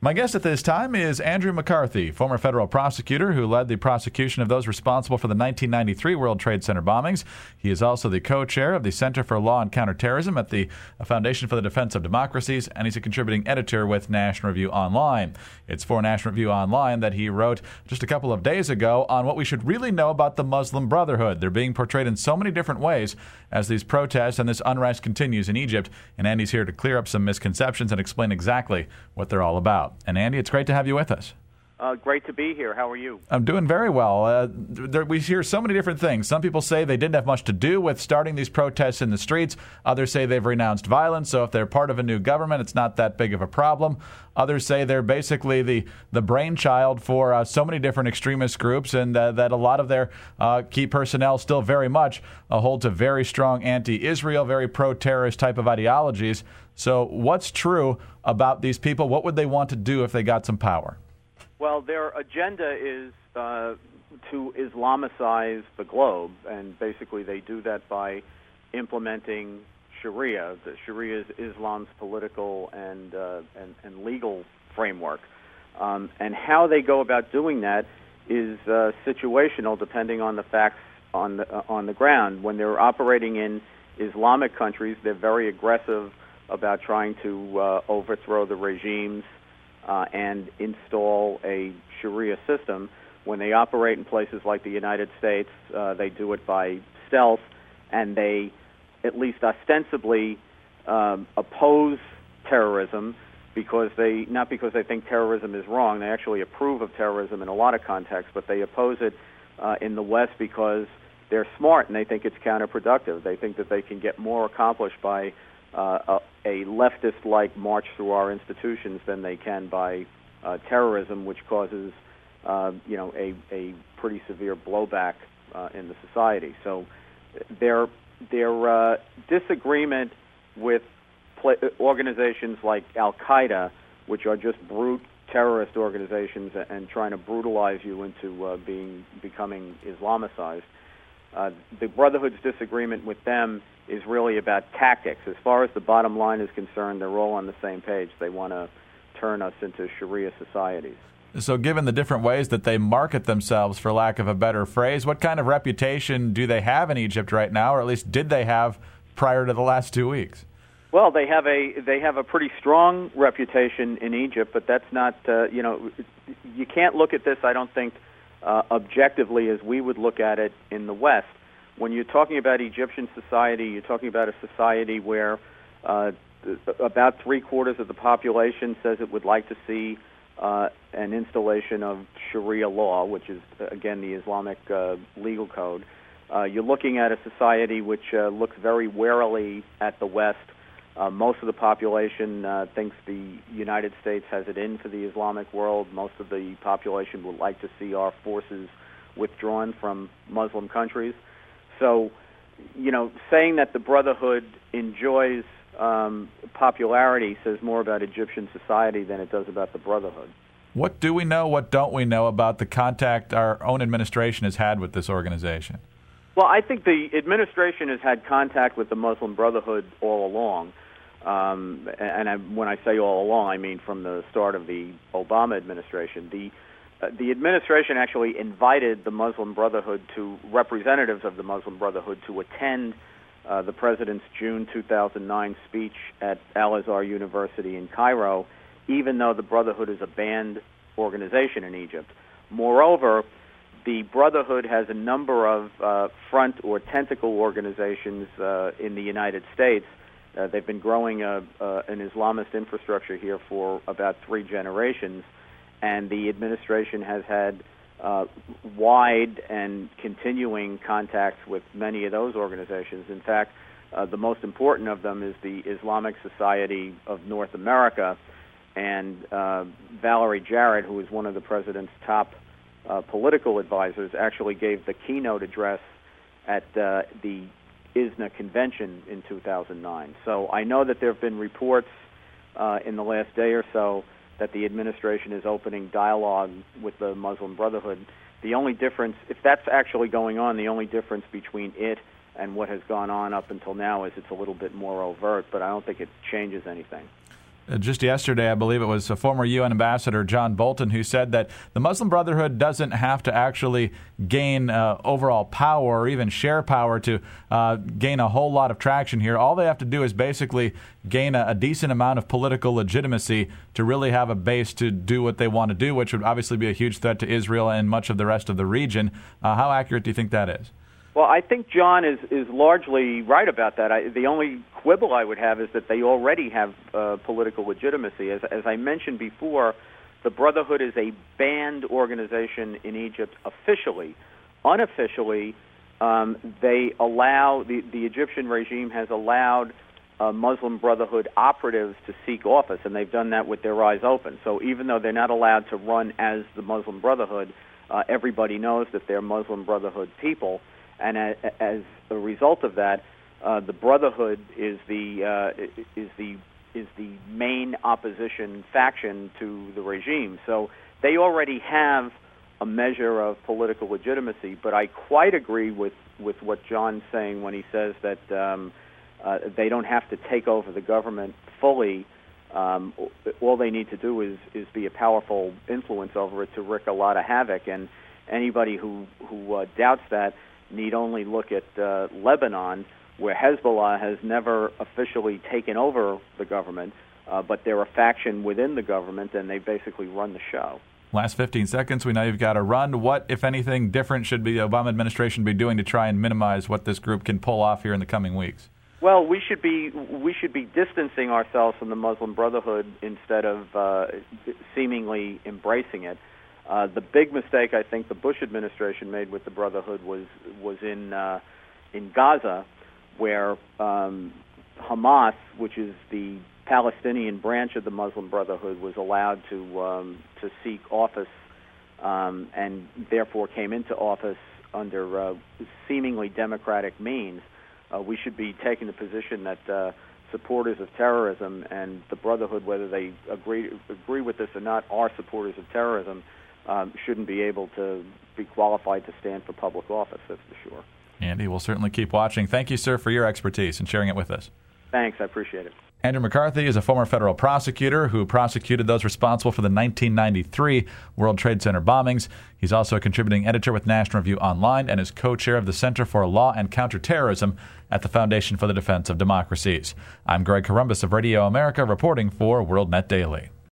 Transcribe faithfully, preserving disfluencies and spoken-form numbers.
My guest at this time is Andrew McCarthy, former federal prosecutor who led the prosecution of those responsible for the nineteen ninety-three World Trade Center bombings. He is also the co-chair of the Center for Law and Counterterrorism at the Foundation for the Defense of Democracies, and he's a contributing editor with National Review Online. It's for National Review Online that he wrote just a couple of days ago on what we should really know about the Muslim Brotherhood. They're being portrayed in so many different ways as these protests and this unrest continues in Egypt, and Andy's here to clear up some misconceptions and explain exactly what they're all about. And Andy, it's great to have you with us. Uh, great to be here. How are you? I'm doing very well. Uh, there, we hear so many different things. Some people say they didn't have much to do with starting these protests in the streets. Others say they've renounced violence, so if they're part of a new government, it's not that big of a problem. Others say they're basically the, the brainchild for uh, so many different extremist groups, and uh, that a lot of their uh, key personnel still very much uh, hold to very strong anti-Israel, very pro-terrorist type of ideologies. So what's true about these people? What would they want to do if they got some power? Well, their agenda is uh, to Islamicize the globe, and basically they do that by implementing Sharia. The Sharia is Islam's political and, uh, and, and legal framework. Um, and how they go about doing that is uh, situational, depending on the facts on the, uh, on the ground. When they're operating in Islamic countries, they're very aggressive about trying to uh, overthrow the regimes uh, and install a Sharia system. When they operate in places like the United States, uh, they do it by stealth, and they, at least ostensibly, um, oppose terrorism because they, not because they think terrorism is wrong. They actually approve of terrorism in a lot of contexts, but they oppose it uh, in the West because they're smart and they think it's counterproductive. They think that they can get more accomplished by Uh, a, a leftist-like march through our institutions than they can by uh, terrorism, which causes, uh, you know, a, a pretty severe blowback uh, in the society. So their their uh, disagreement with pl- organizations like Al-Qaeda, which are just brute terrorist organizations and trying to brutalize you into uh, being becoming Islamicized. Uh, the Brotherhood's disagreement with them is really about tactics. As far as the bottom line is concerned, they're all on the same page. They want to turn us into Sharia societies. So given the different ways that they market themselves, for lack of a better phrase, what kind of reputation do they have in Egypt right now, or at least did they have prior to the last two weeks? Well, they have a they have a pretty strong reputation in Egypt, but that's not, uh, you know, you can't look at this, I don't think, Uh, objectively as we would look at it in the West. When you're talking about Egyptian society, you're talking about a society where uh, about three-quarters of the population says it would like to see uh, an installation of Sharia law, which is, again, the Islamic uh, legal code. Uh, you're looking at a society which uh, looks very warily at the West. Uh, most of the population uh, thinks the United States has it in for the Islamic world. Most of the population would like to see our forces withdrawn from Muslim countries. So, you know, saying that the Brotherhood enjoys um, popularity says more about Egyptian society than it does about the Brotherhood. What do we know, what don't we know about the contact our own administration has had with this organization? Well, I think the administration has had contact with the Muslim Brotherhood all along. Um, and I, when I say all along, I mean from the start of the Obama administration. The uh, the administration actually invited the Muslim Brotherhood to representatives of the Muslim Brotherhood to attend uh, the president's June two thousand nine speech at Al-Azhar University in Cairo, even though the Brotherhood is a banned organization in Egypt. Moreover, the Brotherhood has a number of uh, front or tentacle organizations uh, in the United States. Uh, they've been growing a, uh, an Islamist infrastructure here for about three generations, and the administration has had uh, wide and continuing contacts with many of those organizations. In fact, uh, the most important of them is the Islamic Society of North America, and uh, Valerie Jarrett, who is one of the president's top uh, political advisors, actually gave the keynote address at uh, the I S N A convention in two thousand nine. So I know that there have been reports uh, in the last day or so that the administration is opening dialogue with the Muslim Brotherhood. The only difference, if that's actually going on, the only difference between it and what has gone on up until now is it's a little bit more overt, but I don't think it changes anything. Just yesterday, I believe it was a former U N Ambassador John Bolton who said that the Muslim Brotherhood doesn't have to actually gain uh, overall power or even share power to uh, gain a whole lot of traction here. All they have to do is basically gain a, a decent amount of political legitimacy to really have a base to do what they want to do, which would obviously be a huge threat to Israel and much of the rest of the region. Uh, how accurate do you think that is? Well, I think John is, is largely right about that. I, the only quibble I would have is that they already have uh, political legitimacy. As, as I mentioned before, the Brotherhood is a banned organization in Egypt officially. Unofficially, um, they allow, the, the Egyptian regime has allowed uh, Muslim Brotherhood operatives to seek office, and they've done that with their eyes open. So even though they're not allowed to run as the Muslim Brotherhood, uh, everybody knows that they're Muslim Brotherhood people. And as a result of that, uh, the Brotherhood is the uh, is the is the main opposition faction to the regime. So they already have a measure of political legitimacy. But I quite agree with, with what John's saying when he says that um, uh, they don't have to take over the government fully. Um, all they need to do is, is be a powerful influence over it to wreak a lot of havoc. And anybody who who uh, doubts that need only look at uh, Lebanon, where Hezbollah has never officially taken over the government, uh, but they're a faction within the government, and they basically run the show. Last fifteen seconds, we know you've got to run. What, if anything, different should the Obama administration be doing to try and minimize what this group can pull off here in the coming weeks? Well, we should be we should be distancing ourselves from the Muslim Brotherhood instead of uh, seemingly embracing it. Uh, the big mistake I think the Bush administration made with the Brotherhood was was in uh, in Gaza, where um, Hamas, which is the Palestinian branch of the Muslim Brotherhood, was allowed to um, to seek office um, and therefore came into office under uh, seemingly democratic means. Uh, we should be taking the position that uh, supporters of terrorism and the Brotherhood, whether they agree agree with this or not, are supporters of terrorism. Um, shouldn't be able to be qualified to stand for public office, that's for sure. Andy, we'll certainly keep watching. Thank you, sir, for your expertise and sharing it with us. Thanks, I appreciate it. Andrew McCarthy is a former federal prosecutor who prosecuted those responsible for the nineteen ninety-three World Trade Center bombings. He's also a contributing editor with National Review Online and is co-chair of the Center for Law and Counterterrorism at the Foundation for the Defense of Democracies. I'm Greg Corombos of Radio America reporting for WorldNet Daily.